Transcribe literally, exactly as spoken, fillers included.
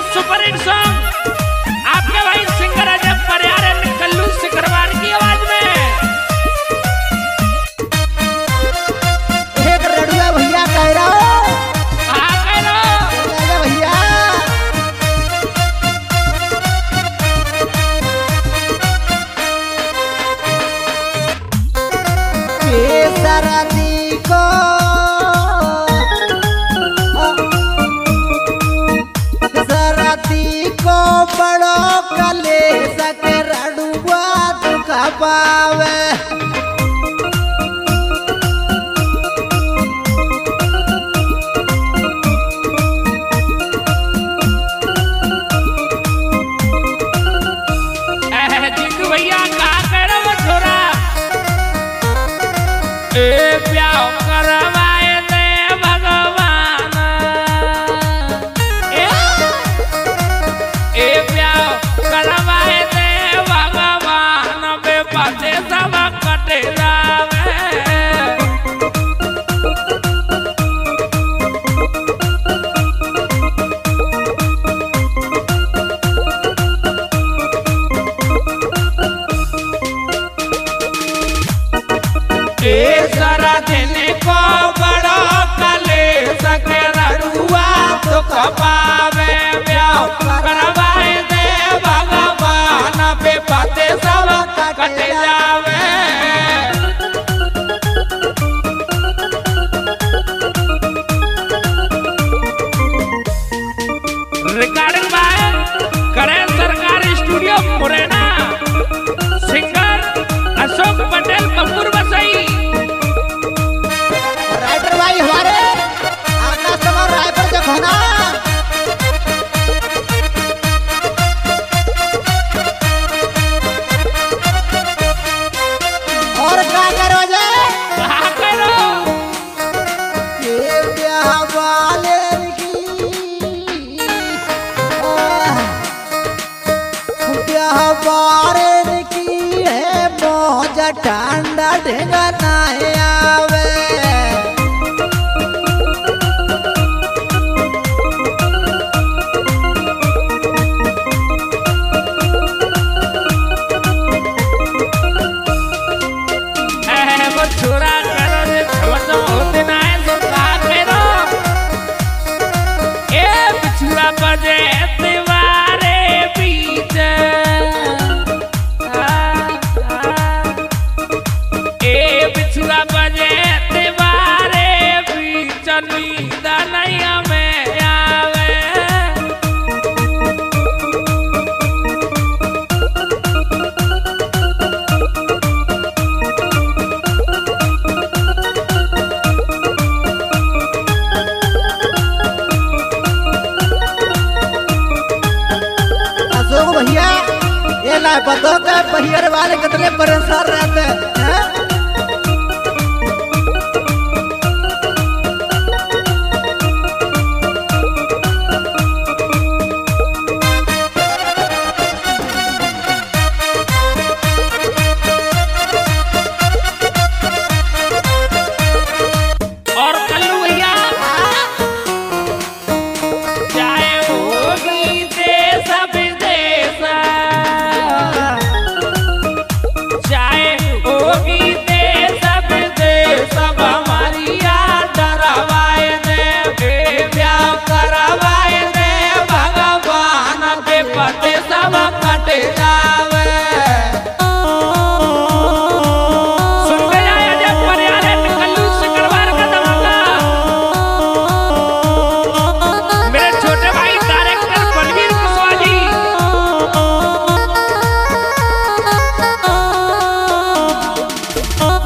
Super hit song आपके भाई singer Ajay Pariyar Kullu Sikarwar की आवाज में। एक रड़ुआ भैया कह रहा हो। हाँ कह रहा हो भैया के सरदी को को बड़ो कले सके रड़ुआ दुख पावे। भैया का करो छोरा ए प्याओ करवाए दे भगवान ए, ए प्याओ करवाए दे भगवान बेपते सब कटे जावे। ए सारा देने को बड़ो कले सके रड़ुआ दुख पावे ब्याह करवाए दे भगवान बेपते सब कट जावे। रिकॉर्डिंग बाय करें सरकारी studio Morena, singer Ashok Patel Kapoor Basai. Writer भाई हमारे आकाश कुमार रायपुर से खोना और क्या करो जे हाँ करो ये ब्याह वाले की ब्याह वाले की है मौज ठंडा ढेंगा ना आवे। छोरा करो जे छोटो होते ना है तो का करो ए बिछुआ बजे दीवारे बीच ए बिछुआ बजे दीवारे बीच नींद नहीं हमें आवे। भैया ये ना पता का पहियर वाले कितने परेशान रहते हैं। और कल्लू भैया चाहे होगी देश विदेश चाहे होगी देश विदेश सब हमारी याद डरवाए दे ब्याह करवाए दे भगवान बेपते सब कट जावे। सुन के जाए अजय परियार कल्लू सिकरवार का धमाका। मेरे छोटे भाई डायरेक्टर बलवीर कुशवाहा जी।